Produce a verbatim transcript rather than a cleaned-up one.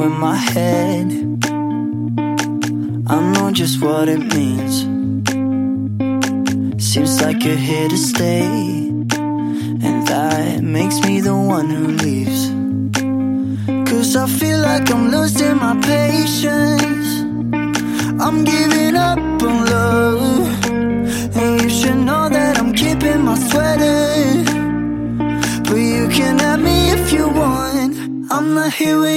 in my head. I know just what it means. Seems like you're here to stay, and that makes me the one who leaves. Cause I feel like I'm losing my patience. I'm giving up on love, and you should know that I'm keeping my sweater. But you can have me if you want. I'm not here with